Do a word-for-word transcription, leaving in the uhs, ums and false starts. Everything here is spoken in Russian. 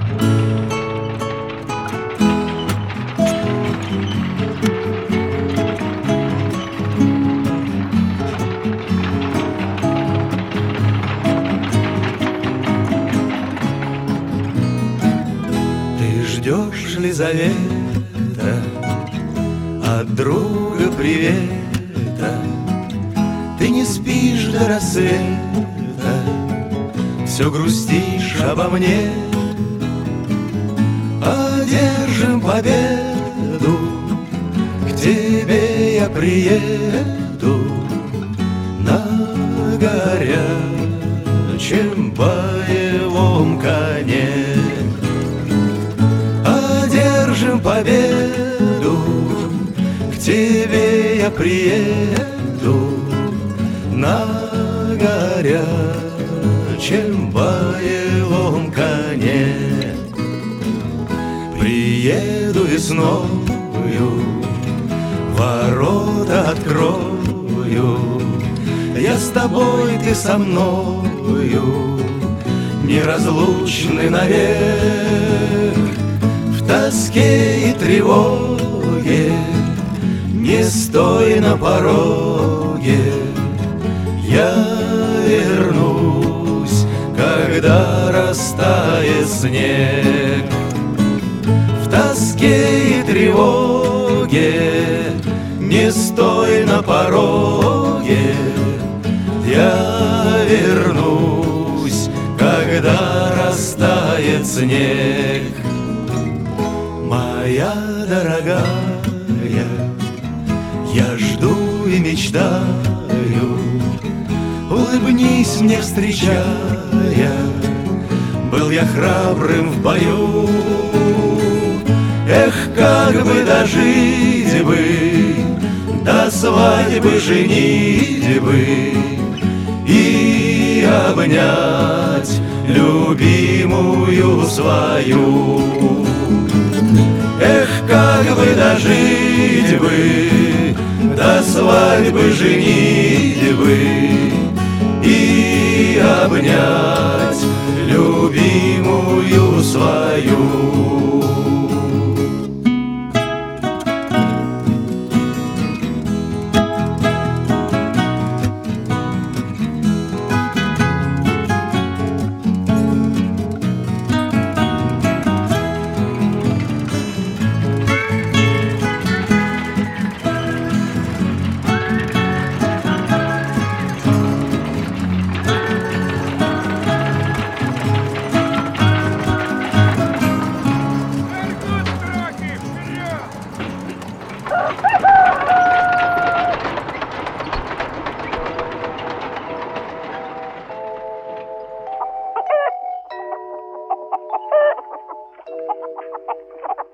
Ждешь ли завета от друга привета? Ты не спишь до рассвета, все грустишь обо мне. Одержим победу, к тебе я приеду на горячем боевом коне. Одержим победу, к тебе я приеду на горячем боевом коне. Приеду весною, ворота открою, я с тобой, ты со мною, неразлучны навек. В тоске и тревоге не стой на пороге, я вернусь, когда растает снег. В тоске и тревоге не стой на пороге, я вернусь, когда растает снег. Моя дорогая, я жду и мечтаю, улыбнись мне, встречая. Был я храбрым в бою, эх, как бы дожить бы до свадьбы, женитьбы и обнять любимую свою. Эх, как бы дожить бы до свадьбы, женитьбы и обнять любимую свою. Ha ha ha ha!